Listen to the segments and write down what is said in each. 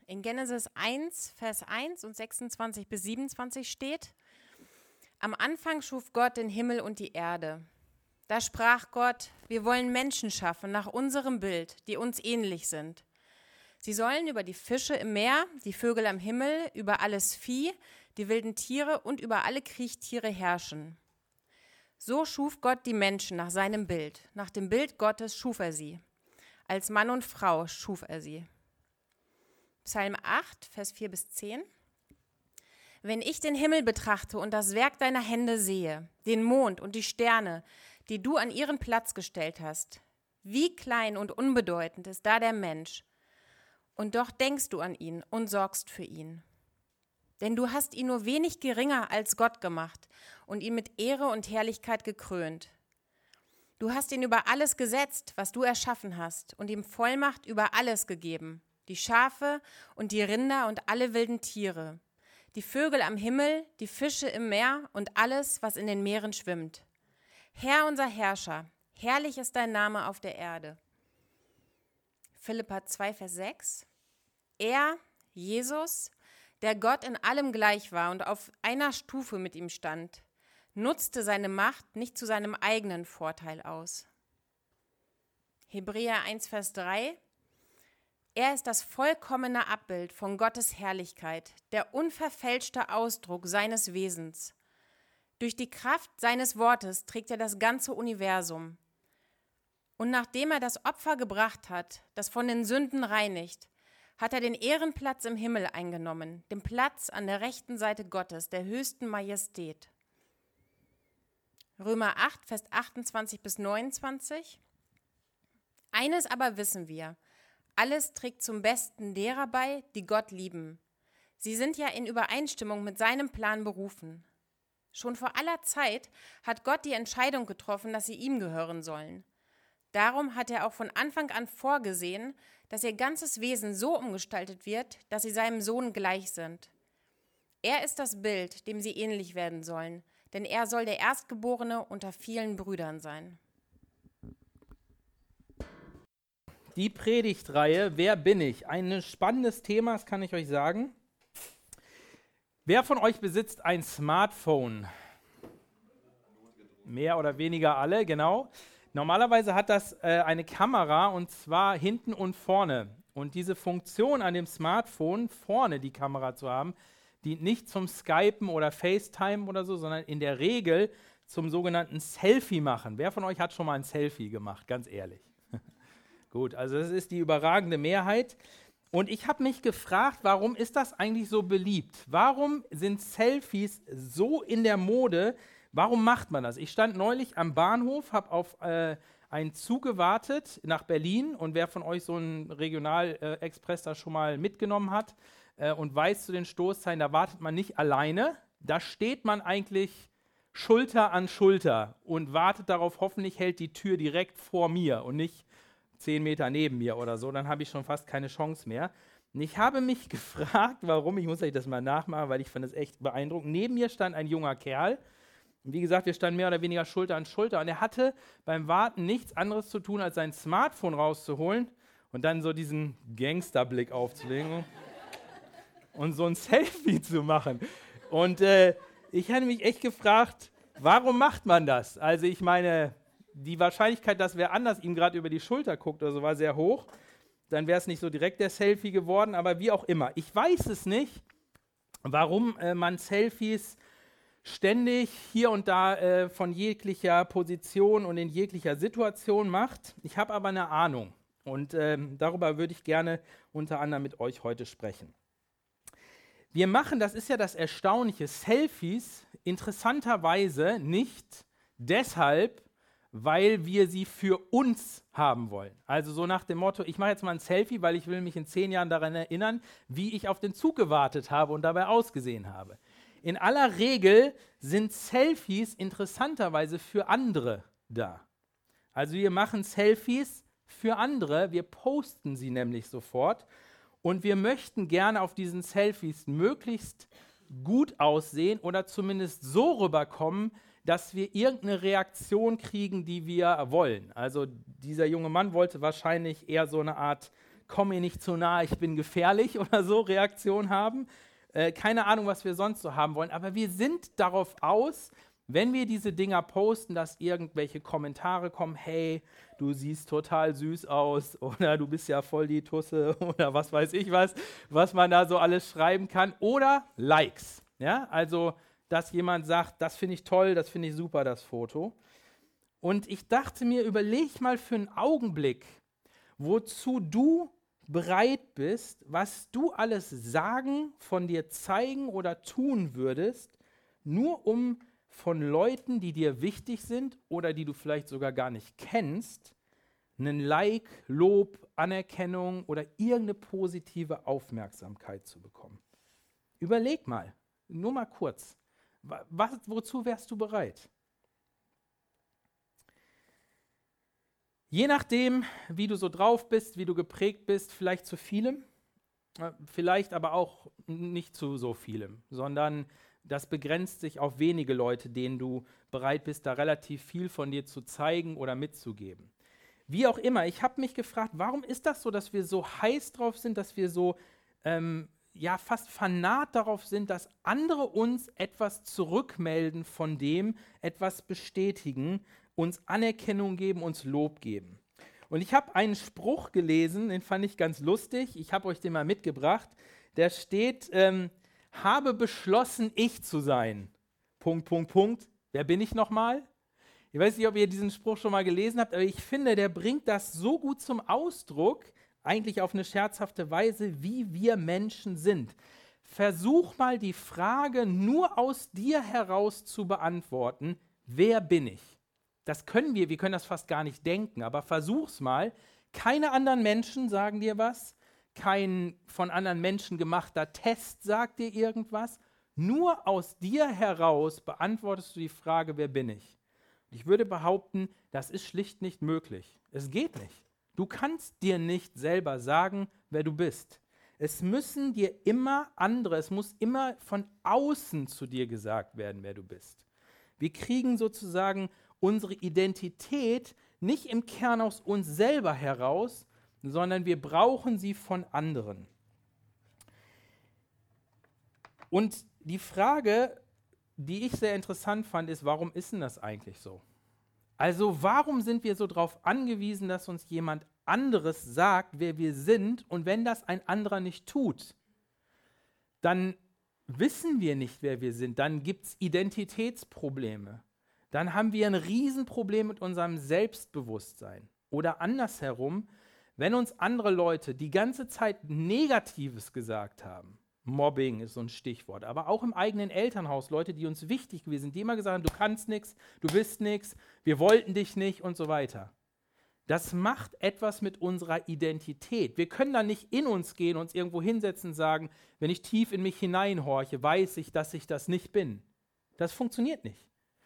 In Genesis 1, Vers 1 und 26 bis 27 steht: Am Anfang schuf Gott den Himmel und die Erde. Da sprach Gott: Wir wollen Menschen schaffen nach unserem Bild, die uns ähnlich sind. Sie sollen über die Fische im Meer, die Vögel am Himmel, über alles Vieh, die wilden Tiere und über alle Kriechtiere herrschen. So schuf Gott die Menschen nach seinem Bild. Nach dem Bild Gottes schuf er sie. Als Mann und Frau schuf er sie. Psalm 8, Vers 4 bis 10. Wenn ich den Himmel betrachte und das Werk deiner Hände sehe, den Mond und die Sterne, die du an ihren Platz gestellt hast, wie klein und unbedeutend ist da der Mensch. Und doch denkst du an ihn und sorgst für ihn. Denn du hast ihn nur wenig geringer als Gott gemacht und ihn mit Ehre und Herrlichkeit gekrönt. Du hast ihn über alles gesetzt, was du erschaffen hast, und ihm Vollmacht über alles gegeben, die Schafe und die Rinder und alle wilden Tiere, die Vögel am Himmel, die Fische im Meer und alles, was in den Meeren schwimmt. Herr unser Herrscher, herrlich ist dein Name auf der Erde. Philipper 2, Vers 6. Er, Jesus, der Gott in allem gleich war und auf einer Stufe mit ihm stand, nutzte seine Macht nicht zu seinem eigenen Vorteil aus. Hebräer 1, Vers 3. Er ist das vollkommene Abbild von Gottes Herrlichkeit, der unverfälschte Ausdruck seines Wesens. Durch die Kraft seines Wortes trägt er das ganze Universum. Und nachdem er das Opfer gebracht hat, das von den Sünden reinigt, hat er den Ehrenplatz im Himmel eingenommen, den Platz an der rechten Seite Gottes, der höchsten Majestät. Römer 8, Vers 28 bis 29. Eines aber wissen wir: Alles trägt zum Besten derer bei, die Gott lieben. Sie sind ja in Übereinstimmung mit seinem Plan berufen. Schon vor aller Zeit hat Gott die Entscheidung getroffen, dass sie ihm gehören sollen. Darum hat er auch von Anfang an vorgesehen, dass ihr ganzes Wesen so umgestaltet wird, dass sie seinem Sohn gleich sind. Er ist das Bild, dem sie ähnlich werden sollen, denn er soll der Erstgeborene unter vielen Brüdern sein. Die Predigtreihe Wer bin ich? Ein spannendes Thema, das kann ich euch sagen. Wer von euch besitzt ein Smartphone? Mehr oder weniger alle, genau. Normalerweise hat das eine Kamera, und zwar hinten und vorne. Und diese Funktion an dem Smartphone, vorne die Kamera zu haben, dient nicht zum Skypen oder FaceTime oder so, sondern in der Regel zum sogenannten Selfie machen. Wer von euch hat schon mal ein Selfie gemacht, ganz ehrlich? Gut, also das ist die überragende Mehrheit. Und ich habe mich gefragt, warum ist das eigentlich so beliebt? Warum sind Selfies so in der Mode? Warum macht man das? Ich stand neulich am Bahnhof, habe auf einen Zug gewartet nach Berlin, und wer von euch so einen Regionalexpress da schon mal mitgenommen hat und weiß zu den Stoßzeiten, da wartet man nicht alleine, da steht man eigentlich Schulter an Schulter und wartet darauf, hoffentlich hält die Tür direkt vor mir und nicht 10 Meter neben mir oder so, dann habe ich schon fast keine Chance mehr. Und ich habe mich gefragt, warum, ich muss euch das mal nachmachen, weil ich fand es echt beeindruckend. Neben mir stand ein junger Kerl. Und wie gesagt, wir standen mehr oder weniger Schulter an Schulter. Und er hatte beim Warten nichts anderes zu tun, als sein Smartphone rauszuholen und dann so diesen Gangsterblick aufzulegen und so ein Selfie zu machen. Und ich hatte mich echt gefragt, warum macht man das? Also ich meine, die Wahrscheinlichkeit, dass wer anders ihm gerade über die Schulter guckt oder so, war sehr hoch. Dann wäre es nicht so direkt der Selfie geworden, aber wie auch immer. Ich weiß es nicht, warum man Selfies ständig hier und da von jeglicher Position und in jeglicher Situation macht. Ich habe aber eine Ahnung, und darüber würde ich gerne unter anderem mit euch heute sprechen. Wir machen, das ist ja das Erstaunliche, Selfies interessanterweise nicht deshalb, weil wir sie für uns haben wollen. Also so nach dem Motto, ich mache jetzt mal ein Selfie, weil ich will mich in 10 Jahren daran erinnern, wie ich auf den Zug gewartet habe und dabei ausgesehen habe. In aller Regel sind Selfies interessanterweise für andere da. Also wir machen Selfies für andere, wir posten sie nämlich sofort, und wir möchten gerne auf diesen Selfies möglichst gut aussehen oder zumindest so rüberkommen, dass wir irgendeine Reaktion kriegen, die wir wollen. Also dieser junge Mann wollte wahrscheinlich eher so eine Art komm mir nicht zu nahe, ich bin gefährlich oder so Reaktion haben. Keine Ahnung, was wir sonst so haben wollen, aber wir sind darauf aus, wenn wir diese Dinger posten, dass irgendwelche Kommentare kommen, hey, du siehst total süß aus oder du bist ja voll die Tusse oder was weiß ich was man da so alles schreiben kann. Oder Likes, ja, also dass jemand sagt, das finde ich toll, das finde ich super, das Foto. Und ich dachte mir, überleg mal für einen Augenblick, wozu du bereit bist, was du alles sagen, von dir zeigen oder tun würdest, nur um von Leuten, die dir wichtig sind oder die du vielleicht sogar gar nicht kennst, einen Like, Lob, Anerkennung oder irgendeine positive Aufmerksamkeit zu bekommen. Überleg mal, nur mal kurz, wozu wärst du bereit? Je nachdem, wie du so drauf bist, wie du geprägt bist, vielleicht zu vielem, vielleicht aber auch nicht zu so vielem, sondern das begrenzt sich auf wenige Leute, denen du bereit bist, da relativ viel von dir zu zeigen oder mitzugeben. Wie auch immer, ich habe mich gefragt, warum ist das so, dass wir so heiß drauf sind, dass wir so fast fanat darauf sind, dass andere uns etwas zurückmelden von dem, etwas bestätigen, uns Anerkennung geben, uns Lob geben. Und ich habe einen Spruch gelesen, den fand ich ganz lustig, ich habe euch den mal mitgebracht, der steht, habe beschlossen, ich zu sein. ... Wer bin ich nochmal? Ich weiß nicht, ob ihr diesen Spruch schon mal gelesen habt, aber ich finde, der bringt das so gut zum Ausdruck, eigentlich auf eine scherzhafte Weise, wie wir Menschen sind. Versuch mal die Frage nur aus dir heraus zu beantworten, wer bin ich? Das können wir können das fast gar nicht denken, aber versuch's mal. Keine anderen Menschen sagen dir was, kein von anderen Menschen gemachter Test sagt dir irgendwas. Nur aus dir heraus beantwortest du die Frage, wer bin ich? Ich würde behaupten, das ist schlicht nicht möglich. Es geht nicht. Du kannst dir nicht selber sagen, wer du bist. Es müssen dir immer andere, es muss immer von außen zu dir gesagt werden, wer du bist. Wir kriegen sozusagen unsere Identität nicht im Kern aus uns selber heraus, sondern wir brauchen sie von anderen. Und die Frage, die ich sehr interessant fand, ist, warum ist denn das eigentlich so? Also warum sind wir so darauf angewiesen, dass uns jemand anderes sagt, wer wir sind, und wenn das ein anderer nicht tut, dann wissen wir nicht, wer wir sind, dann gibt es Identitätsprobleme. Dann haben wir ein Riesenproblem mit unserem Selbstbewusstsein. Oder andersherum, wenn uns andere Leute die ganze Zeit Negatives gesagt haben, Mobbing ist so ein Stichwort, aber auch im eigenen Elternhaus Leute, die uns wichtig gewesen sind, die immer gesagt haben, du kannst nichts, du bist nichts, wir wollten dich nicht und so weiter. Das macht etwas mit unserer Identität. Wir können da nicht in uns gehen, uns irgendwo hinsetzen und sagen, wenn ich tief in mich hineinhorche, weiß ich, dass ich das nicht bin. Das funktioniert nicht.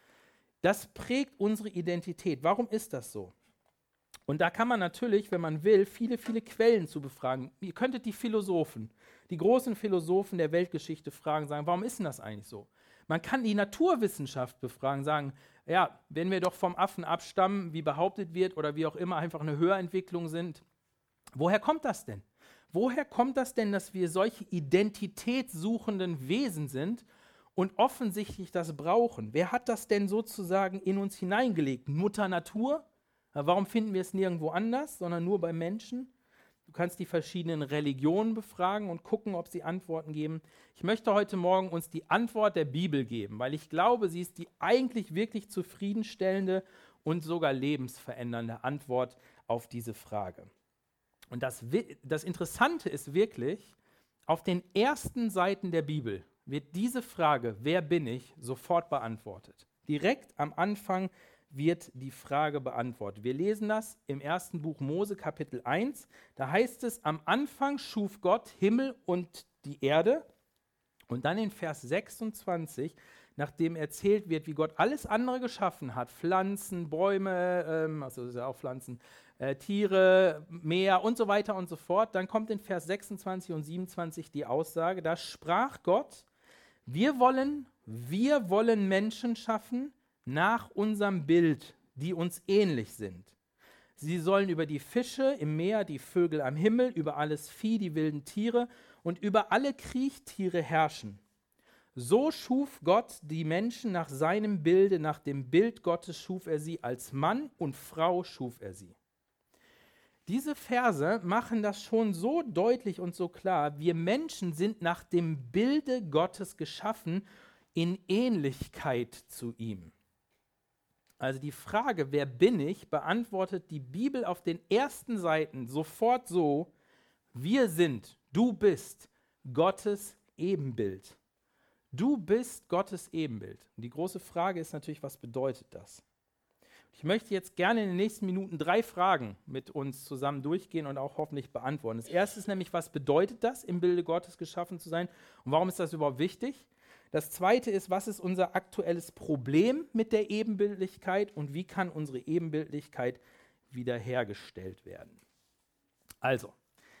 Das prägt unsere Identität. Warum ist das so? Und da kann man natürlich, wenn man will, viele, viele Quellen zu befragen. Ihr könntet die Philosophen, die großen Philosophen der Weltgeschichte fragen, sagen, warum ist denn das eigentlich so? Man kann die Naturwissenschaft befragen, sagen, ja, wenn wir doch vom Affen abstammen, wie behauptet wird, oder wie auch immer einfach eine Höherentwicklung sind, woher kommt das denn? Woher kommt das denn, dass wir solche identitätssuchenden Wesen sind und offensichtlich das brauchen? Wer hat das denn sozusagen in uns hineingelegt? Mutter Natur? Warum finden wir es nirgendwo anders, sondern nur bei Menschen? Du kannst die verschiedenen Religionen befragen und gucken, ob sie Antworten geben. Ich möchte heute Morgen uns die Antwort der Bibel geben, weil ich glaube, sie ist die eigentlich wirklich zufriedenstellende und sogar lebensverändernde Antwort auf diese Frage. Und das Interessante ist wirklich, auf den ersten Seiten der Bibel wird diese Frage, wer bin ich, sofort beantwortet. Direkt am Anfang wird die Frage beantwortet. Wir lesen das im ersten Buch Mose, Kapitel 1. Da heißt es, am Anfang schuf Gott Himmel und die Erde. Und dann in Vers 26, nachdem erzählt wird, wie Gott alles andere geschaffen hat, Pflanzen, Bäume, also das ist ja auch Pflanzen, Tiere, Meer und so weiter und so fort, dann kommt in Vers 26 und 27 die Aussage, da sprach Gott, wir wollen Menschen schaffen, nach unserem Bild, die uns ähnlich sind. Sie sollen über die Fische im Meer, die Vögel am Himmel, über alles Vieh, die wilden Tiere und über alle Kriechtiere herrschen. So schuf Gott die Menschen nach seinem Bilde, nach dem Bild Gottes schuf er sie, als Mann und Frau schuf er sie. Diese Verse machen das schon so deutlich und so klar. Wir Menschen sind nach dem Bilde Gottes geschaffen, in Ähnlichkeit zu ihm. Also die Frage, wer bin ich, beantwortet die Bibel auf den ersten Seiten sofort so: Wir sind, du bist Gottes Ebenbild. Du bist Gottes Ebenbild. Und die große Frage ist natürlich, was bedeutet das? Ich möchte jetzt gerne in den nächsten Minuten 3 Fragen mit uns zusammen durchgehen und auch hoffentlich beantworten. Das erste ist nämlich, was bedeutet das, im Bilde Gottes geschaffen zu sein und warum ist das überhaupt wichtig? Das zweite ist, was ist unser aktuelles Problem mit der Ebenbildlichkeit und wie kann unsere Ebenbildlichkeit wiederhergestellt werden? Also,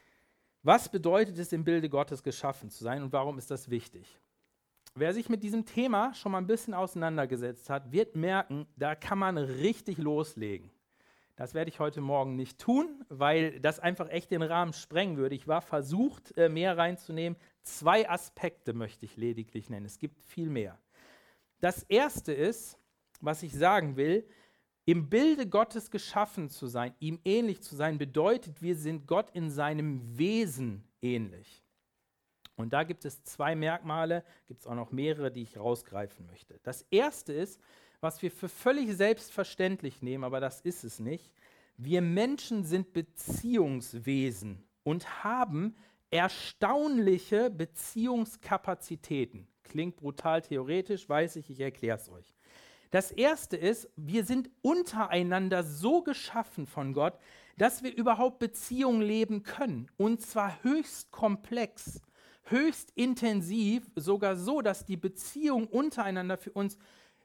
was bedeutet es, im Bilde Gottes geschaffen zu sein und warum ist das wichtig? Wer sich mit diesem Thema schon mal ein bisschen auseinandergesetzt hat, wird merken, da kann man richtig loslegen. Das werde ich heute Morgen nicht tun, weil das einfach echt den Rahmen sprengen würde. Ich war versucht, mehr reinzunehmen. 2 Aspekte möchte ich lediglich nennen. Es gibt viel mehr. Das erste ist, was ich sagen will, im Bilde Gottes geschaffen zu sein, ihm ähnlich zu sein, bedeutet, wir sind Gott in seinem Wesen ähnlich. Und da gibt es 2 Merkmale, gibt es auch noch mehrere, die ich rausgreifen möchte. Das erste ist, was wir für völlig selbstverständlich nehmen, aber das ist es nicht. Wir Menschen sind Beziehungswesen und haben erstaunliche Beziehungskapazitäten. Klingt brutal theoretisch, weiß ich erkläre es euch. Das erste ist, wir sind untereinander so geschaffen von Gott, dass wir überhaupt Beziehungen leben können. Und zwar höchst komplex, höchst intensiv, sogar so, dass die Beziehungen untereinander für uns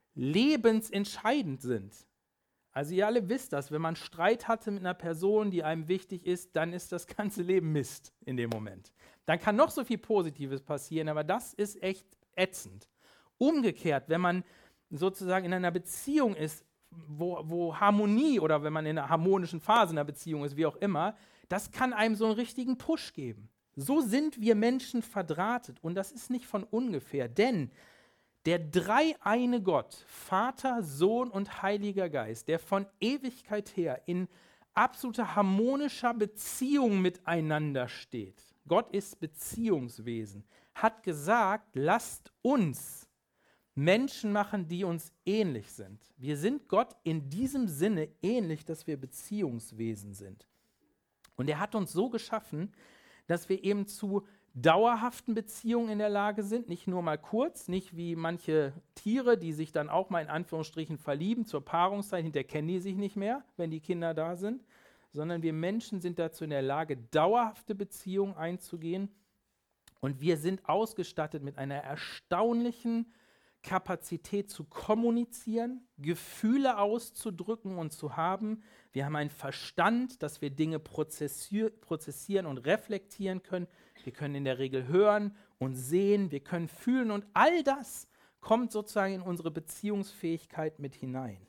lebensentscheidend sind. Also ihr alle wisst das, wenn man Streit hatte mit einer Person, die einem wichtig ist, dann ist das ganze Leben Mist in dem Moment. Dann kann noch so viel Positives passieren, aber das ist echt ätzend. Umgekehrt, wenn man sozusagen in einer Beziehung ist, wo Harmonie oder wenn man in einer harmonischen Phase in einer Beziehung ist, wie auch immer, das kann einem so einen richtigen Push geben. So sind wir Menschen verdrahtet und das ist nicht von ungefähr, denn der dreieine Gott, Vater, Sohn und Heiliger Geist, der von Ewigkeit her in absoluter harmonischer Beziehung miteinander steht, Gott ist Beziehungswesen, hat gesagt, lasst uns Menschen machen, die uns ähnlich sind. Wir sind Gott in diesem Sinne ähnlich, dass wir Beziehungswesen sind. Und er hat uns so geschaffen, dass wir eben zu dauerhaften Beziehungen in der Lage sind, nicht nur mal kurz, nicht wie manche Tiere, die sich dann auch mal in Anführungsstrichen verlieben, zur Paarungszeit, hinterher kennen die sich nicht mehr, wenn die Kinder da sind, sondern wir Menschen sind dazu in der Lage, dauerhafte Beziehungen einzugehen und wir sind ausgestattet mit einer erstaunlichen Kapazität zu kommunizieren, Gefühle auszudrücken und zu haben. Wir haben einen Verstand, dass wir Dinge prozessieren und reflektieren können. Wir können in der Regel hören und sehen, wir können fühlen und all das kommt sozusagen in unsere Beziehungsfähigkeit mit hinein.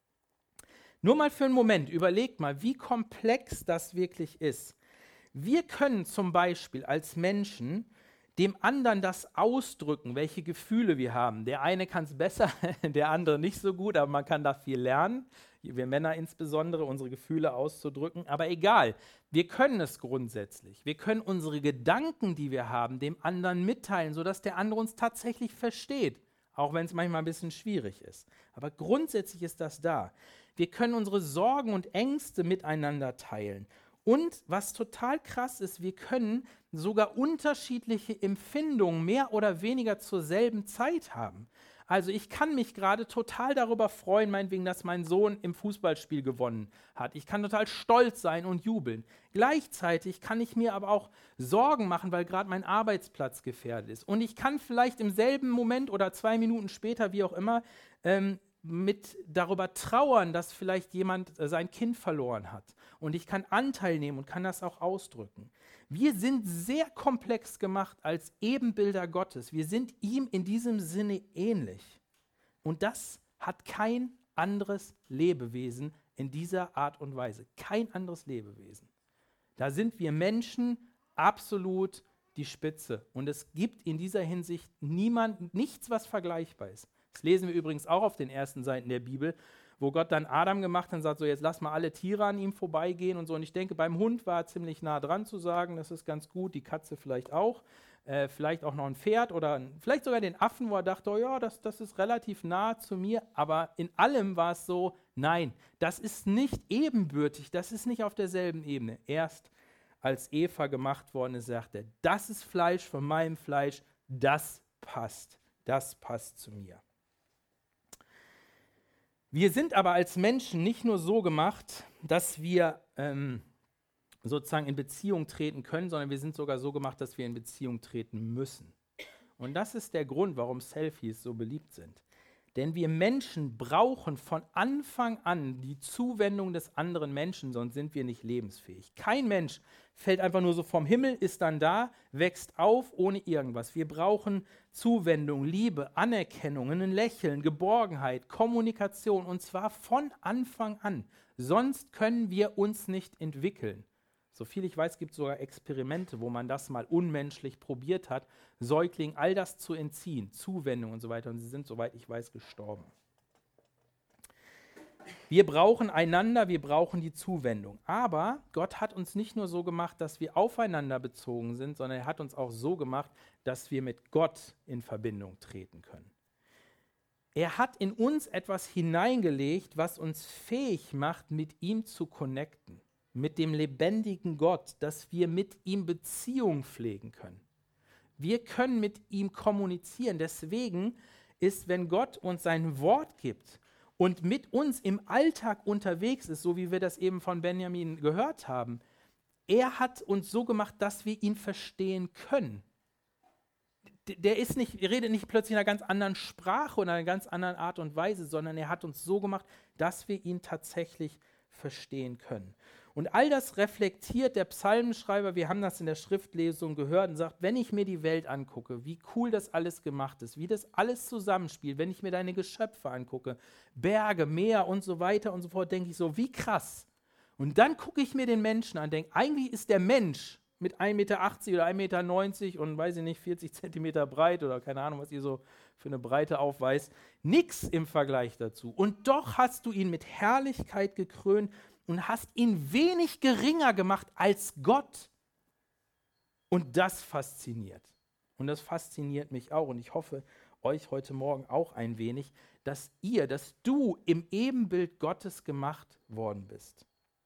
Nur mal für einen Moment, überlegt mal, wie komplex das wirklich ist. Wir können zum Beispiel als Menschen dem anderen das ausdrücken, welche Gefühle wir haben. Der eine kann es besser, der andere nicht so gut, aber man kann da viel lernen. Wir Männer insbesondere, unsere Gefühle auszudrücken. Aber egal, wir können es grundsätzlich. Wir können unsere Gedanken, die wir haben, dem anderen mitteilen, sodass der andere uns tatsächlich versteht, auch wenn es manchmal ein bisschen schwierig ist. Aber grundsätzlich ist das da. Wir können unsere Sorgen und Ängste miteinander teilen. Und was total krass ist, wir können sogar unterschiedliche Empfindungen mehr oder weniger zur selben Zeit haben. Also ich kann mich gerade total darüber freuen, meinetwegen, dass mein Sohn im Fußballspiel gewonnen hat. Ich kann total stolz sein und jubeln. Gleichzeitig kann ich mir aber auch Sorgen machen, weil gerade mein Arbeitsplatz gefährdet ist. Und ich kann vielleicht im selben Moment oder 2 Minuten später, wie auch immer, mit darüber trauern, dass vielleicht jemand sein Kind verloren hat. Und ich kann Anteil nehmen und kann das auch ausdrücken. Wir sind sehr komplex gemacht als Ebenbilder Gottes. Wir sind ihm in diesem Sinne ähnlich. Und das hat kein anderes Lebewesen in dieser Art und Weise. Kein anderes Lebewesen. Da sind wir Menschen absolut die Spitze. Und es gibt in dieser Hinsicht nichts, was vergleichbar ist. Das lesen wir übrigens auch auf den ersten Seiten der Bibel, wo Gott dann Adam gemacht hat und sagt, so jetzt lass mal alle Tiere an ihm vorbeigehen und so. Und ich denke, beim Hund war er ziemlich nah dran zu sagen, das ist ganz gut, die Katze vielleicht auch. Vielleicht auch noch ein Pferd oder vielleicht sogar den Affen, wo er dachte, oh ja, das ist relativ nah zu mir. Aber in allem war es so, nein, das ist nicht ebenbürtig, das ist nicht auf derselben Ebene. Erst als Eva gemacht worden ist, sagte er, das ist Fleisch von meinem Fleisch, das passt zu mir. Wir sind aber als Menschen nicht nur so gemacht, dass wir sozusagen in Beziehung treten können, sondern wir sind sogar so gemacht, dass wir in Beziehung treten müssen. Und das ist der Grund, warum Selfies so beliebt sind. Denn wir Menschen brauchen von Anfang an die Zuwendung des anderen Menschen, sonst sind wir nicht lebensfähig. Kein Mensch fällt einfach nur so vom Himmel, ist dann da, wächst auf ohne irgendwas. Wir brauchen Zuwendung, Liebe, Anerkennung, ein Lächeln, Geborgenheit, Kommunikation und zwar von Anfang an. Sonst können wir uns nicht entwickeln. Soviel ich weiß, gibt es sogar Experimente, wo man das mal unmenschlich probiert hat, Säuglingen all das zu entziehen, Zuwendung und so weiter. Und sie sind, soweit ich weiß, gestorben. Wir brauchen einander, wir brauchen die Zuwendung. Aber Gott hat uns nicht nur so gemacht, dass wir aufeinander bezogen sind, sondern er hat uns auch so gemacht, dass wir mit Gott in Verbindung treten können. Er hat in uns etwas hineingelegt, was uns fähig macht, mit ihm zu connecten. Mit dem lebendigen Gott, dass wir mit ihm Beziehung pflegen können. Wir können mit ihm kommunizieren. Deswegen ist, wenn Gott uns sein Wort gibt und mit uns im Alltag unterwegs ist, so wie wir das eben von Benjamin gehört haben, er hat uns so gemacht, dass wir ihn verstehen können. Der redet nicht plötzlich in einer ganz anderen Sprache oder einer ganz anderen Art und Weise, sondern er hat uns so gemacht, dass wir ihn tatsächlich verstehen können. Und all das reflektiert der Psalmenschreiber, wir haben das in der Schriftlesung gehört und sagt, wenn ich mir die Welt angucke, wie cool das alles gemacht ist, wie das alles zusammenspielt, wenn ich mir deine Geschöpfe angucke, Berge, Meer und so weiter und so fort, denke ich so, wie krass. Und dann gucke ich mir den Menschen an, denke, eigentlich ist der Mensch mit 1,80 Meter oder 1,90 Meter und weiß ich nicht, 40 Zentimeter breit oder keine Ahnung, was ihr so für eine Breite aufweist, nix im Vergleich dazu. Und doch hast du ihn mit Herrlichkeit gekrönt und hast ihn wenig geringer gemacht als Gott. Und das fasziniert. Und das fasziniert mich auch. Und ich hoffe, euch heute Morgen auch ein wenig, dass du im Ebenbild Gottes gemacht worden bist.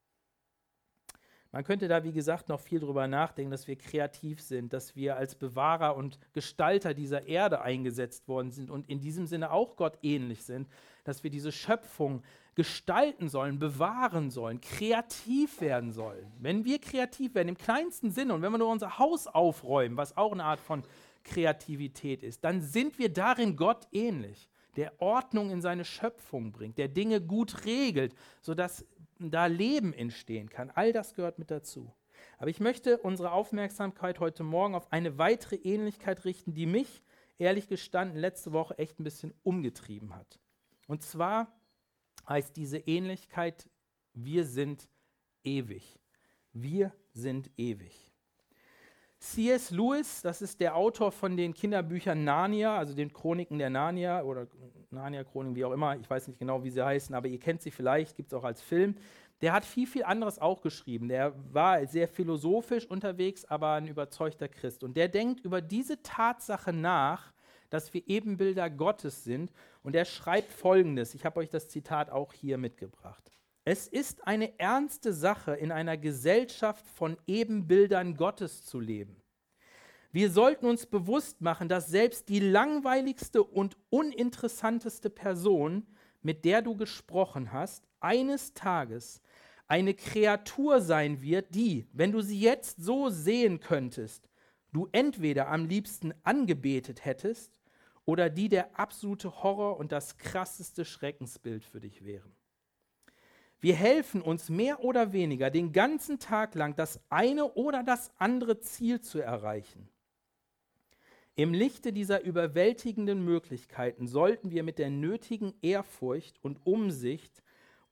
Man könnte da, wie gesagt, noch viel drüber nachdenken, dass wir kreativ sind, dass wir als Bewahrer und Gestalter dieser Erde eingesetzt worden sind und in diesem Sinne auch Gott ähnlich sind, dass wir diese Schöpfung gestalten sollen, bewahren sollen, kreativ werden sollen. Wenn wir kreativ werden, im kleinsten Sinne, und wenn wir nur unser Haus aufräumen, was auch eine Art von Kreativität ist, dann sind wir darin Gott ähnlich, der Ordnung in seine Schöpfung bringt, der Dinge gut regelt, sodass da Leben entstehen kann. All das gehört mit dazu. Aber ich möchte unsere Aufmerksamkeit heute Morgen auf eine weitere Ähnlichkeit richten, die mich, ehrlich gestanden, letzte Woche echt ein bisschen umgetrieben hat. Und zwar heißt diese Ähnlichkeit, wir sind ewig. Wir sind ewig. C.S. Lewis, das ist der Autor von den Kinderbüchern Narnia, also den Chroniken der Narnia oder Narnia-Chroniken, wie auch immer, ich weiß nicht genau, wie sie heißen, aber ihr kennt sie vielleicht, gibt es auch als Film. Der hat viel, viel anderes auch geschrieben. Der war sehr philosophisch unterwegs, aber ein überzeugter Christ. Und der denkt über diese Tatsache nach, dass wir Ebenbilder Gottes sind. Und er schreibt Folgendes, ich habe euch das Zitat auch hier mitgebracht. Es ist eine ernste Sache, in einer Gesellschaft von Ebenbildern Gottes zu leben. Wir sollten uns bewusst machen, dass selbst die langweiligste und uninteressanteste Person, mit der du gesprochen hast, eines Tages eine Kreatur sein wird, die, wenn du sie jetzt so sehen könntest, du entweder am liebsten angebetet hättest oder die der absolute Horror und das krasseste Schreckensbild für dich wären. Wir helfen uns mehr oder weniger den ganzen Tag lang, das eine oder das andere Ziel zu erreichen. Im Lichte dieser überwältigenden Möglichkeiten sollten wir mit der nötigen Ehrfurcht und Umsicht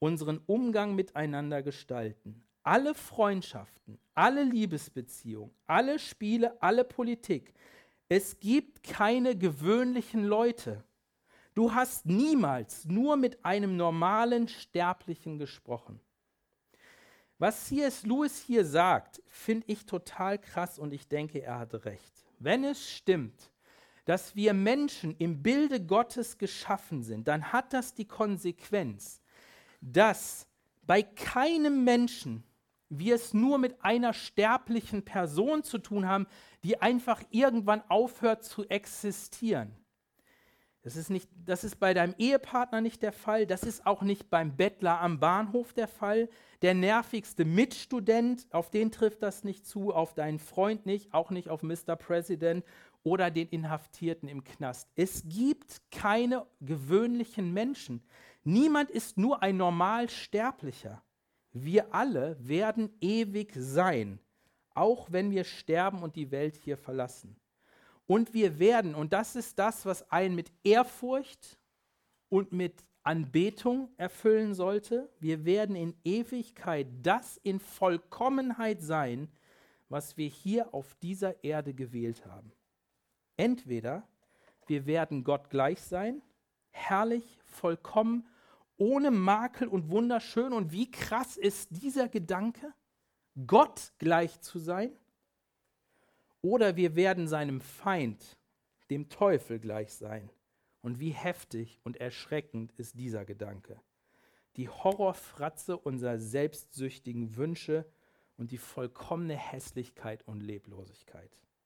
unseren Umgang miteinander gestalten. Alle Freundschaften, alle Liebesbeziehungen, alle Spiele, alle Politik. Es gibt keine gewöhnlichen Leute. Du hast niemals nur mit einem normalen Sterblichen gesprochen. Was C.S. Lewis hier sagt, finde ich total krass und ich denke, er hat recht. Wenn es stimmt, dass wir Menschen im Bilde Gottes geschaffen sind, dann hat das die Konsequenz, dass bei keinem Menschen wir es nur mit einer sterblichen Person zu tun haben, die einfach irgendwann aufhört zu existieren. Das ist bei deinem Ehepartner nicht der Fall, das ist auch nicht beim Bettler am Bahnhof der Fall. Der nervigste Mitstudent, auf den trifft das nicht zu, auf deinen Freund nicht, auch nicht auf Mr. President oder den Inhaftierten im Knast. Es gibt keine gewöhnlichen Menschen. Niemand ist nur ein Normalsterblicher. Wir alle werden ewig sein, auch wenn wir sterben und die Welt hier verlassen. Und wir werden, und das ist das, was einen mit Ehrfurcht und mit Anbetung erfüllen sollte, wir werden in Ewigkeit das in Vollkommenheit sein, was wir hier auf dieser Erde gewählt haben. Entweder wir werden Gott gleich sein, herrlich, vollkommen, ohne Makel und wunderschön. Und wie krass ist dieser Gedanke, Gott gleich zu sein? Oder wir werden seinem Feind, dem Teufel, gleich sein. Und wie heftig und erschreckend ist dieser Gedanke. Die Horrorfratze unserer selbstsüchtigen Wünsche und die vollkommene Hässlichkeit und Leblosigkeit.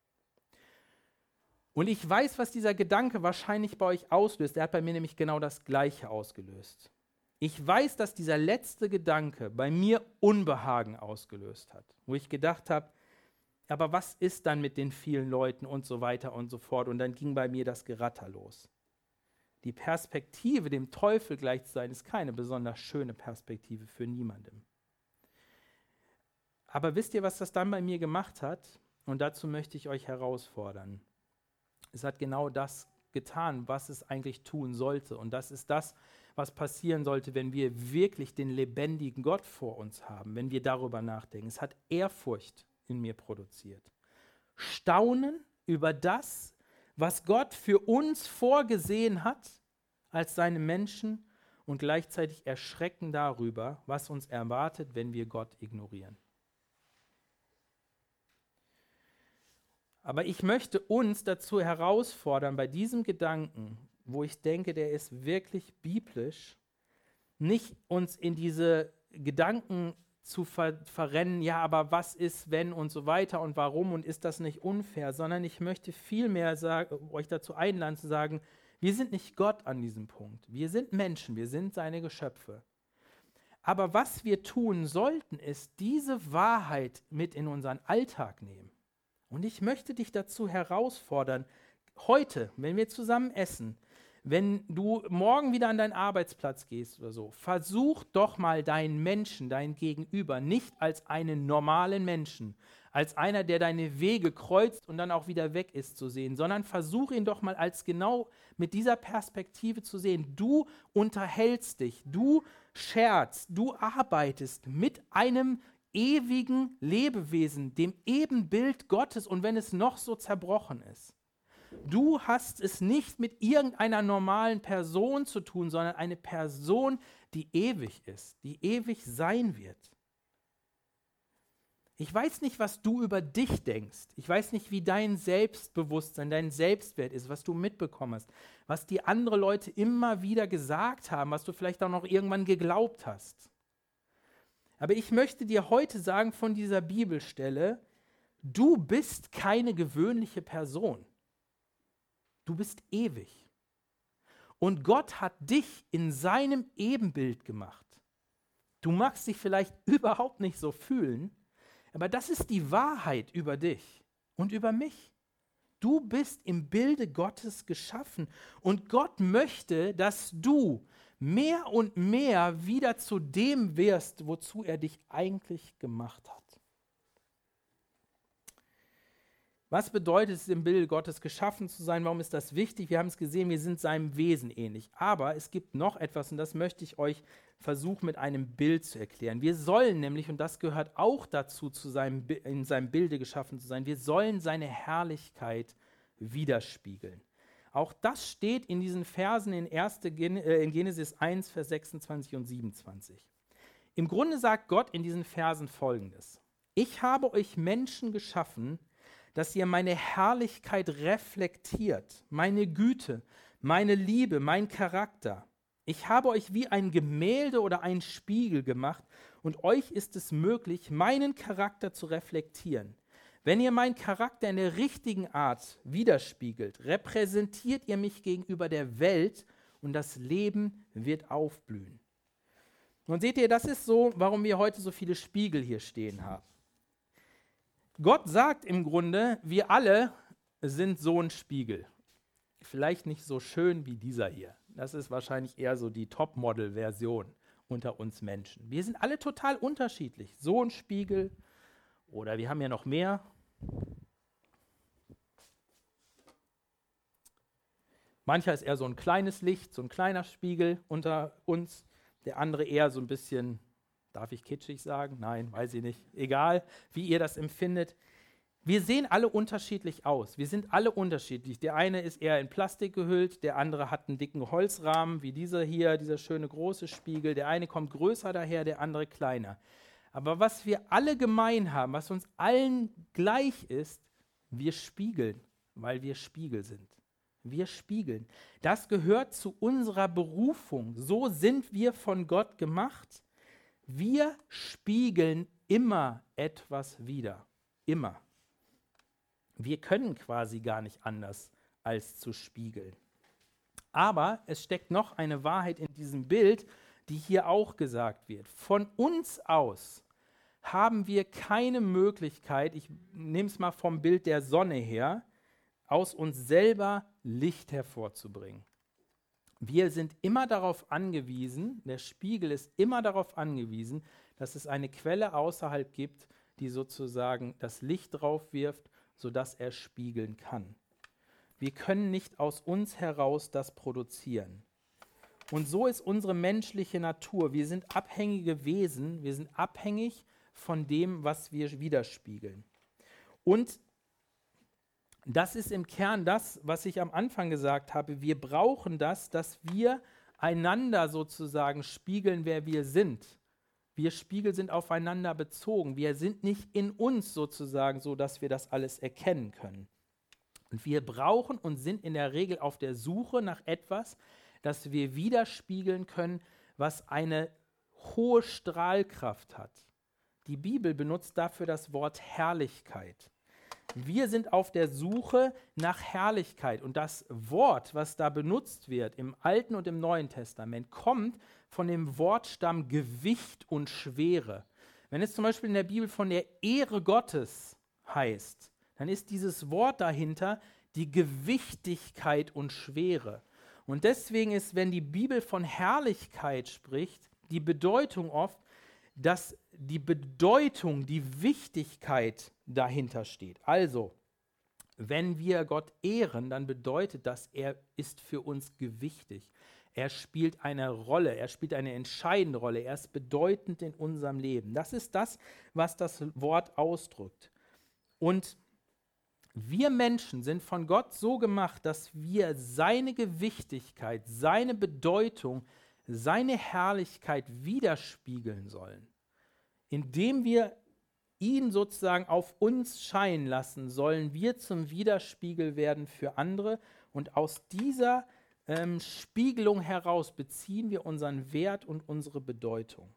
Und ich weiß, was dieser Gedanke wahrscheinlich bei euch auslöst. Er hat bei mir nämlich genau das Gleiche ausgelöst. Ich weiß, dass dieser letzte Gedanke bei mir Unbehagen ausgelöst hat, wo ich gedacht habe, aber was ist dann mit den vielen Leuten und so weiter und so fort? Und dann ging bei mir das Geratter los. Die Perspektive, dem Teufel gleich zu sein, ist keine besonders schöne Perspektive für niemandem. Aber wisst ihr, was das dann bei mir gemacht hat? Und dazu möchte ich euch herausfordern. Es hat genau das getan, was es eigentlich tun sollte. Und das ist das, was passieren sollte, wenn wir wirklich den lebendigen Gott vor uns haben, wenn wir darüber nachdenken. Es hat Ehrfurcht in mir produziert. Staunen über das, was Gott für uns vorgesehen hat als seine Menschen und gleichzeitig Erschrecken darüber, was uns erwartet, wenn wir Gott ignorieren. Aber ich möchte uns dazu herausfordern, bei diesem Gedanken, wo ich denke, der ist wirklich biblisch, nicht uns in diese Gedanken zu verrennen, ja, aber was ist, wenn und so weiter und warum und ist das nicht unfair, sondern ich möchte vielmehr euch dazu einladen zu sagen, wir sind nicht Gott an diesem Punkt. Wir sind Menschen, wir sind seine Geschöpfe. Aber was wir tun sollten, ist diese Wahrheit mit in unseren Alltag nehmen. Und ich möchte dich dazu herausfordern, heute, wenn wir zusammen essen, wenn du morgen wieder an deinen Arbeitsplatz gehst oder so, versuch doch mal deinen Menschen, dein Gegenüber, nicht als einen normalen Menschen, als einer, der deine Wege kreuzt und dann auch wieder weg ist, zu sehen, sondern versuch ihn doch mal als genau mit dieser Perspektive zu sehen. Du unterhältst dich, du scherzt, du arbeitest mit einem ewigen Lebewesen, dem Ebenbild Gottes und wenn es noch so zerbrochen ist. Du hast es nicht mit irgendeiner normalen Person zu tun, sondern eine Person, die ewig ist, die ewig sein wird. Ich weiß nicht, was du über dich denkst. Ich weiß nicht, wie dein Selbstbewusstsein, dein Selbstwert ist, was du mitbekommen hast, was die anderen Leute immer wieder gesagt haben, was du vielleicht auch noch irgendwann geglaubt hast. Aber ich möchte dir heute sagen von dieser Bibelstelle, du bist keine gewöhnliche Person. Du bist ewig. Und Gott hat dich in seinem Ebenbild gemacht. Du magst dich vielleicht überhaupt nicht so fühlen, aber das ist die Wahrheit über dich und über mich. Du bist im Bilde Gottes geschaffen und Gott möchte, dass du mehr und mehr wieder zu dem wirst, wozu er dich eigentlich gemacht hat. Was bedeutet es, im Bild Gottes geschaffen zu sein? Warum ist das wichtig? Wir haben es gesehen, wir sind seinem Wesen ähnlich. Aber es gibt noch etwas, und das möchte ich euch versuchen, mit einem Bild zu erklären. Wir sollen nämlich, und das gehört auch dazu, in seinem Bilde geschaffen zu sein, wir sollen seine Herrlichkeit widerspiegeln. Auch das steht in diesen Versen in Genesis 1, Vers 26 und 27. Im Grunde sagt Gott in diesen Versen Folgendes: Ich habe euch Menschen geschaffen, dass ihr meine Herrlichkeit reflektiert, meine Güte, meine Liebe, mein Charakter. Ich habe euch wie ein Gemälde oder ein Spiegel gemacht und euch ist es möglich, meinen Charakter zu reflektieren. Wenn ihr meinen Charakter in der richtigen Art widerspiegelt, repräsentiert ihr mich gegenüber der Welt und das Leben wird aufblühen. Und seht ihr, das ist so, warum wir heute so viele Spiegel hier stehen haben. Gott sagt im Grunde, wir alle sind so ein Spiegel. Vielleicht nicht so schön wie dieser hier. Das ist wahrscheinlich eher so die Topmodel-Version unter uns Menschen. Wir sind alle total unterschiedlich. So ein Spiegel oder wir haben ja noch mehr. Mancher ist eher so ein kleines Licht, so ein kleiner Spiegel unter uns. Der andere eher so ein bisschen, darf ich kitschig sagen? Nein, weiß ich nicht. Egal, wie ihr das empfindet. Wir sehen alle unterschiedlich aus. Wir sind alle unterschiedlich. Der eine ist eher in Plastik gehüllt, der andere hat einen dicken Holzrahmen, wie dieser hier, dieser schöne große Spiegel. Der eine kommt größer daher, der andere kleiner. Aber was wir alle gemein haben, was uns allen gleich ist, wir spiegeln, weil wir Spiegel sind. Wir spiegeln. Das gehört zu unserer Berufung. So sind wir von Gott gemacht. Wir spiegeln immer etwas wider. Immer. Wir können quasi gar nicht anders, als zu spiegeln. Aber es steckt noch eine Wahrheit in diesem Bild, die hier auch gesagt wird. Von uns aus haben wir keine Möglichkeit, ich nehme es mal vom Bild der Sonne her, aus uns selber Licht hervorzubringen. Wir sind immer darauf angewiesen, der Spiegel ist immer darauf angewiesen, dass es eine Quelle außerhalb gibt, die sozusagen das Licht drauf wirft, sodass er spiegeln kann. Wir können nicht aus uns heraus das produzieren. Und so ist unsere menschliche Natur. Wir sind abhängige Wesen, wir sind abhängig von dem, was wir widerspiegeln. Und das ist im Kern das, was ich am Anfang gesagt habe. Wir brauchen das, dass wir einander sozusagen spiegeln, wer wir sind. Wir Spiegel sind aufeinander bezogen. Wir sind nicht in uns sozusagen so, dass wir das alles erkennen können. Und wir brauchen und sind in der Regel auf der Suche nach etwas, das wir widerspiegeln können, was eine hohe Strahlkraft hat. Die Bibel benutzt dafür das Wort Herrlichkeit. Wir sind auf der Suche nach Herrlichkeit. Und das Wort, was da benutzt wird im Alten und im Neuen Testament, kommt von dem Wortstamm Gewicht und Schwere. Wenn es zum Beispiel in der Bibel von der Ehre Gottes heißt, dann ist dieses Wort dahinter die Gewichtigkeit und Schwere. Und deswegen ist, wenn die Bibel von Herrlichkeit spricht, die Bedeutung oft, dass die Bedeutung, die Wichtigkeit dahinter steht. Also, wenn wir Gott ehren, dann bedeutet das, er ist für uns gewichtig. Er spielt eine Rolle, er spielt eine entscheidende Rolle, er ist bedeutend in unserem Leben. Das ist das, was das Wort ausdrückt. Und wir Menschen sind von Gott so gemacht, dass wir seine Gewichtigkeit, seine Bedeutung, seine Herrlichkeit widerspiegeln sollen. Indem wir ihn sozusagen auf uns scheinen lassen, sollen wir zum Widerspiegel werden für andere. Und aus dieser Spiegelung heraus beziehen wir unseren Wert und unsere Bedeutung.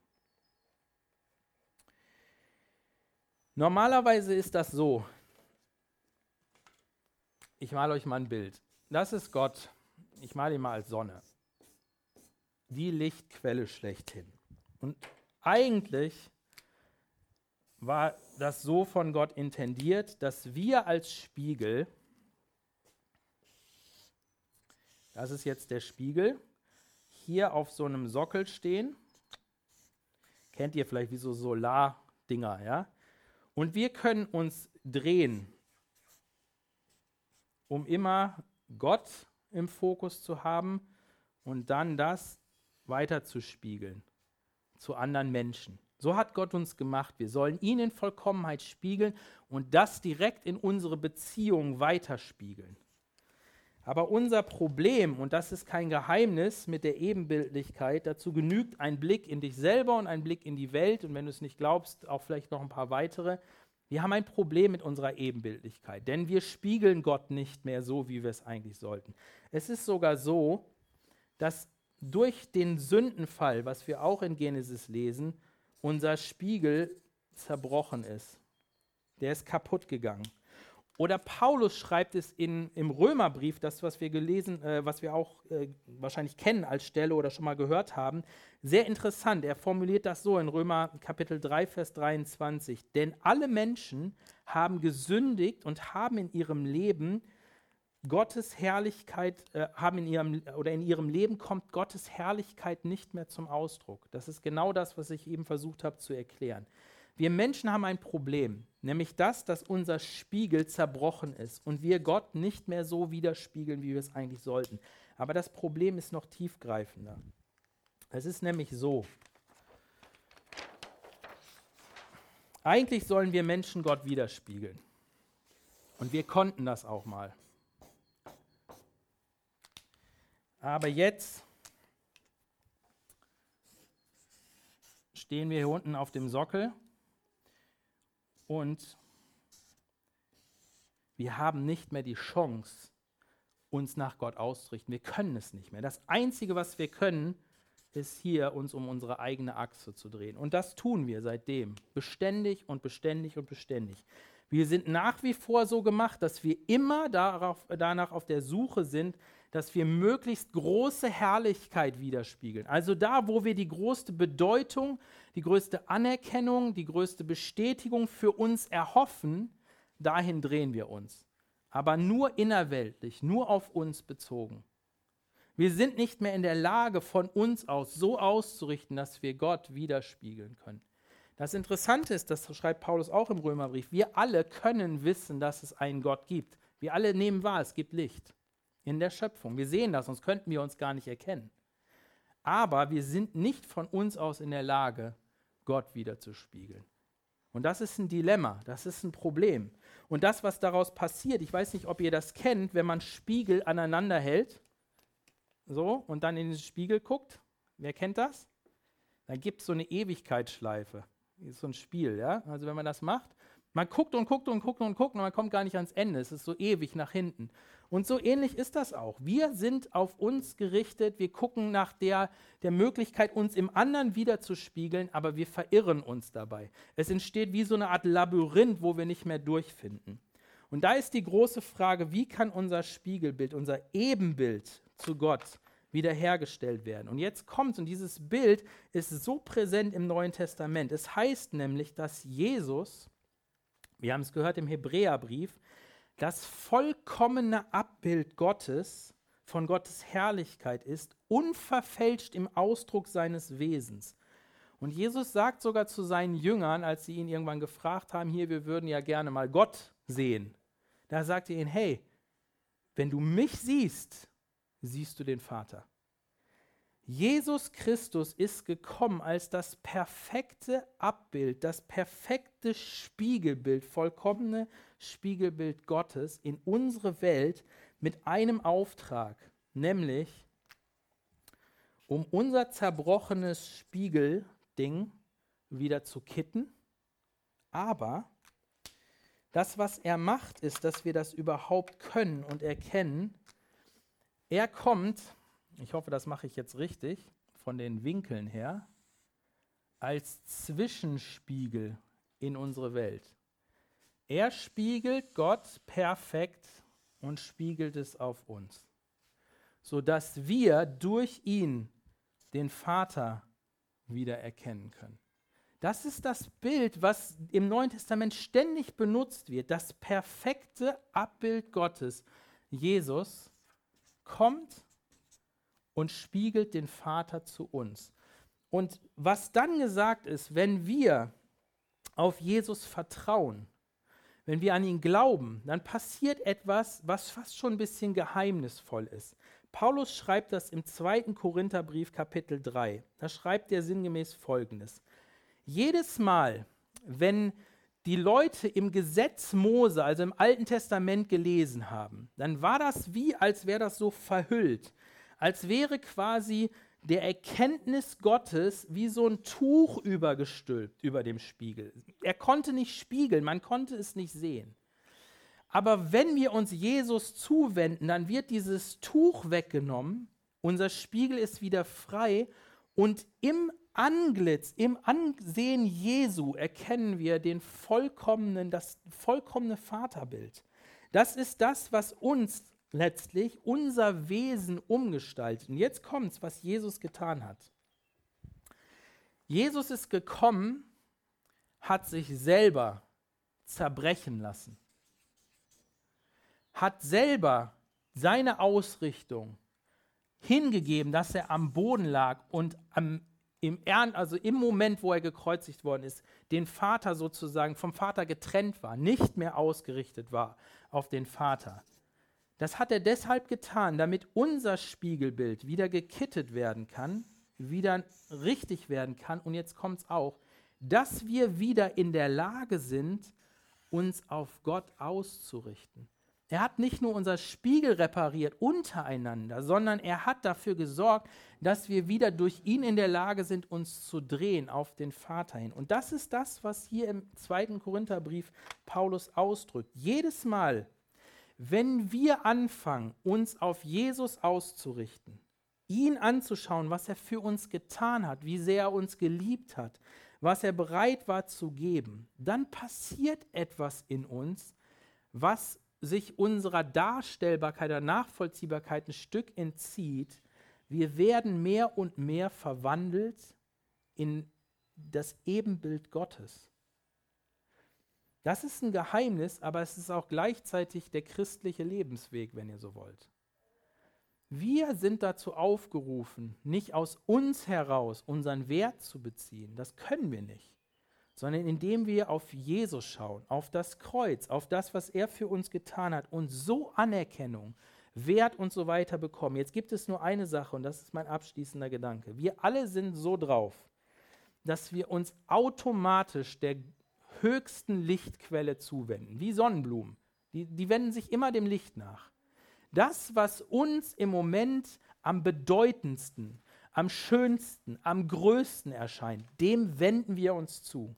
Normalerweise ist das so. Ich male euch mal ein Bild. Das ist Gott. Ich male ihn mal als Sonne. Die Lichtquelle schlechthin. Und eigentlich war das so von Gott intendiert, dass wir als Spiegel, das ist jetzt der Spiegel, hier auf so einem Sockel stehen. Kennt ihr vielleicht wie so Solardinger, ja? Und wir können uns drehen um immer Gott im Fokus zu haben und dann das weiterzuspiegeln zu anderen Menschen. So hat Gott uns gemacht. Wir sollen ihn in Vollkommenheit spiegeln und das direkt in unsere Beziehung weiterspiegeln. Aber unser Problem, und das ist kein Geheimnis mit der Ebenbildlichkeit, dazu genügt ein Blick in dich selber und ein Blick in die Welt und wenn du es nicht glaubst, auch vielleicht noch ein paar weitere. Wir haben ein Problem mit unserer Ebenbildlichkeit, denn wir spiegeln Gott nicht mehr so, wie wir es eigentlich sollten. Es ist sogar so, dass durch den Sündenfall, was wir auch in Genesis lesen, unser Spiegel zerbrochen ist. Der ist kaputt gegangen. Oder Paulus schreibt es im Römerbrief, das, was wir auch wahrscheinlich kennen als Stelle oder schon mal gehört haben, sehr interessant. Er formuliert das so in Römer Kapitel 3, Vers 23. Denn alle Menschen haben gesündigt und haben in ihrem Leben Gottes Herrlichkeit, in ihrem Leben kommt Gottes Herrlichkeit nicht mehr zum Ausdruck. Das ist genau das, was ich eben versucht habe zu erklären. Wir Menschen haben ein Problem, nämlich das, dass unser Spiegel zerbrochen ist und wir Gott nicht mehr so widerspiegeln, wie wir es eigentlich sollten. Aber das Problem ist noch tiefgreifender. Es ist nämlich so, eigentlich sollen wir Menschen Gott widerspiegeln. Und wir konnten das auch mal. Aber jetzt stehen wir hier unten auf dem Sockel und wir haben nicht mehr die Chance, uns nach Gott auszurichten. Wir können es nicht mehr. Das Einzige, was wir können, ist hier, uns um unsere eigene Achse zu drehen. Und das tun wir seitdem. Beständig und beständig und beständig. Wir sind nach wie vor so gemacht, dass wir immer danach auf der Suche sind, dass wir möglichst große Herrlichkeit widerspiegeln. Also da, wo wir die größte Bedeutung, die größte Anerkennung, die größte Bestätigung für uns erhoffen, dahin drehen wir uns. Aber nur innerweltlich, nur auf uns bezogen. Wir sind nicht mehr in der Lage, von uns aus so auszurichten, dass wir Gott widerspiegeln können. Das Interessante ist, das schreibt Paulus auch im Römerbrief, wir alle können wissen, dass es einen Gott gibt. Wir alle nehmen wahr, es gibt Licht in der Schöpfung. Wir sehen das, sonst könnten wir uns gar nicht erkennen. Aber wir sind nicht von uns aus in der Lage, Gott widerzuspiegeln. Und das ist ein Dilemma, das ist ein Problem. Und das, was daraus passiert, ich weiß nicht, ob ihr das kennt, wenn man Spiegel aneinander hält, so, und dann in den Spiegel guckt. Wer kennt das? Dann gibt es so eine Ewigkeitsschleife. Das ist so ein Spiel, ja? Also wenn man das macht, man guckt und guckt und guckt und guckt und man kommt gar nicht ans Ende. Es ist so ewig nach hinten. Und so ähnlich ist das auch. Wir sind auf uns gerichtet, wir gucken nach der Möglichkeit, uns im anderen wiederzuspiegeln, aber wir verirren uns dabei. Es entsteht wie so eine Art Labyrinth, wo wir nicht mehr durchfinden. Und da ist die große Frage, wie kann unser Spiegelbild, unser Ebenbild zu Gott wiederhergestellt werden? Und jetzt kommt's, und dieses Bild ist so präsent im Neuen Testament. Es heißt nämlich, dass Jesus, wir haben es gehört im Hebräerbrief, das vollkommene Abbild Gottes, von Gottes Herrlichkeit ist, unverfälscht im Ausdruck seines Wesens. Und Jesus sagt sogar zu seinen Jüngern, als sie ihn irgendwann gefragt haben, hier, wir würden ja gerne mal Gott sehen. Da sagt er ihnen, hey, wenn du mich siehst, siehst du den Vater. Jesus Christus ist gekommen als das perfekte Abbild, das perfekte Spiegelbild, vollkommene Spiegelbild Gottes in unsere Welt mit einem Auftrag, nämlich um unser zerbrochenes Spiegelding wieder zu kitten. Aber das, was er macht, ist, dass wir das überhaupt können und erkennen. Er kommt, ich hoffe, das mache ich jetzt richtig, von den Winkeln her, als Zwischenspiegel in unsere Welt. Er spiegelt Gott perfekt und spiegelt es auf uns, sodass wir durch ihn den Vater wieder erkennen können. Das ist das Bild, was im Neuen Testament ständig benutzt wird, das perfekte Abbild Gottes. Jesus kommt und spiegelt den Vater zu uns. Und was dann gesagt ist, wenn wir auf Jesus vertrauen, wenn wir an ihn glauben, dann passiert etwas, was fast schon ein bisschen geheimnisvoll ist. Paulus schreibt das im 2. Korintherbrief, Kapitel 3. Da schreibt er sinngemäß Folgendes. Jedes Mal, wenn die Leute im Gesetz Mose, also im Alten Testament gelesen haben, dann war das wie, als wäre das so verhüllt, als wäre quasi der Erkenntnis Gottes wie so ein Tuch übergestülpt über dem Spiegel. Er konnte nicht spiegeln, man konnte es nicht sehen. Aber wenn wir uns Jesus zuwenden, dann wird dieses Tuch weggenommen, unser Spiegel ist wieder frei und im Antlitz, im Ansehen Jesu erkennen wir das vollkommene Vaterbild. Das ist das, was uns letztlich unser Wesen umgestaltet. Und jetzt kommt's, was Jesus getan hat. Jesus ist gekommen, hat sich selber zerbrechen lassen, hat selber seine Ausrichtung hingegeben, dass er am Boden lag und im Moment, wo er gekreuzigt worden ist, den Vater sozusagen vom Vater getrennt war, nicht mehr ausgerichtet war auf den Vater. Das hat er deshalb getan, damit unser Spiegelbild wieder gekittet werden kann, wieder richtig werden kann. Und jetzt kommt es auch, dass wir wieder in der Lage sind, uns auf Gott auszurichten. Er hat nicht nur unser Spiegel repariert untereinander, sondern er hat dafür gesorgt, dass wir wieder durch ihn in der Lage sind, uns zu drehen auf den Vater hin. Und das ist das, was hier im 2. Korintherbrief Paulus ausdrückt. Jedes Mal, wenn wir anfangen, uns auf Jesus auszurichten, ihn anzuschauen, was er für uns getan hat, wie sehr er uns geliebt hat, was er bereit war zu geben, dann passiert etwas in uns, was sich unserer Darstellbarkeit, der Nachvollziehbarkeit ein Stück entzieht. Wir werden mehr und mehr verwandelt in das Ebenbild Gottes. Das ist ein Geheimnis, aber es ist auch gleichzeitig der christliche Lebensweg, wenn ihr so wollt. Wir sind dazu aufgerufen, nicht aus uns heraus unseren Wert zu beziehen, das können wir nicht, sondern indem wir auf Jesus schauen, auf das Kreuz, auf das, was er für uns getan hat und so Anerkennung, Wert und so weiter bekommen. Jetzt gibt es nur eine Sache und das ist mein abschließender Gedanke. Wir alle sind so drauf, dass wir uns automatisch der höchsten Lichtquelle zuwenden, wie Sonnenblumen. Die wenden sich immer dem Licht nach. Das, was uns im Moment am bedeutendsten, am schönsten, am größten erscheint, dem wenden wir uns zu.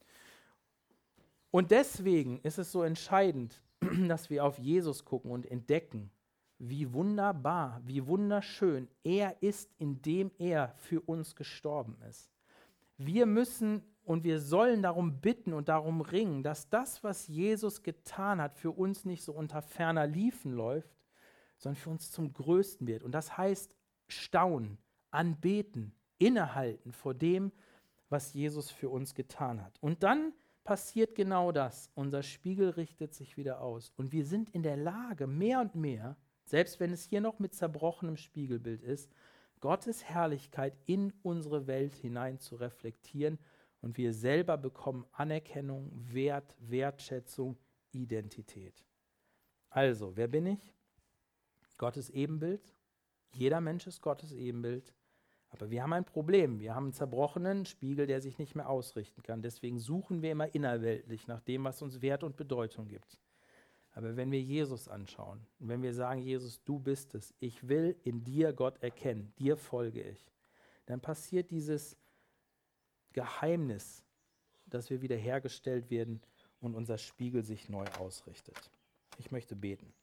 Und deswegen ist es so entscheidend, dass wir auf Jesus gucken und entdecken, wie wunderbar, wie wunderschön er ist, indem er für uns gestorben ist. Wir müssen und wir sollen darum bitten und darum ringen, dass das, was Jesus getan hat, für uns nicht so unter ferner Liefen läuft, sondern für uns zum Größten wird. Und das heißt staunen, anbeten, innehalten vor dem, was Jesus für uns getan hat. Und dann passiert genau das. Unser Spiegel richtet sich wieder aus. Und wir sind in der Lage, mehr und mehr, selbst wenn es hier noch mit zerbrochenem Spiegelbild ist, Gottes Herrlichkeit in unsere Welt hinein zu reflektieren. Und wir selber bekommen Anerkennung, Wert, Wertschätzung, Identität. Also, wer bin ich? Gottes Ebenbild. Jeder Mensch ist Gottes Ebenbild. Aber wir haben ein Problem. Wir haben einen zerbrochenen Spiegel, der sich nicht mehr ausrichten kann. Deswegen suchen wir immer innerweltlich nach dem, was uns Wert und Bedeutung gibt. Aber wenn wir Jesus anschauen und wenn wir sagen, Jesus, du bist es, ich will in dir Gott erkennen, dir folge ich, dann passiert dieses Geheimnis, dass wir wiederhergestellt werden und unser Spiegel sich neu ausrichtet. Ich möchte beten.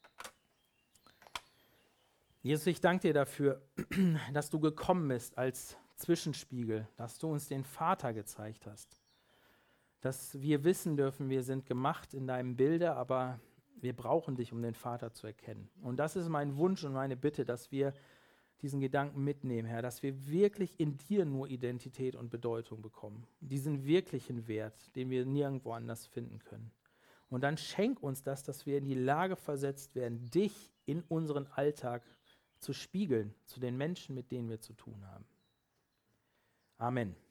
Jesus, ich danke dir dafür, dass du gekommen bist als Zwischenspiegel, dass du uns den Vater gezeigt hast, dass wir wissen dürfen, wir sind gemacht in deinem Bilde, aber wir brauchen dich, um den Vater zu erkennen. Und das ist mein Wunsch und meine Bitte, dass wir diesen Gedanken mitnehmen, Herr, dass wir wirklich in dir nur Identität und Bedeutung bekommen, diesen wirklichen Wert, den wir nirgendwo anders finden können. Und dann schenk uns das, dass wir in die Lage versetzt werden, dich in unseren Alltag zu spiegeln, zu den Menschen, mit denen wir zu tun haben. Amen.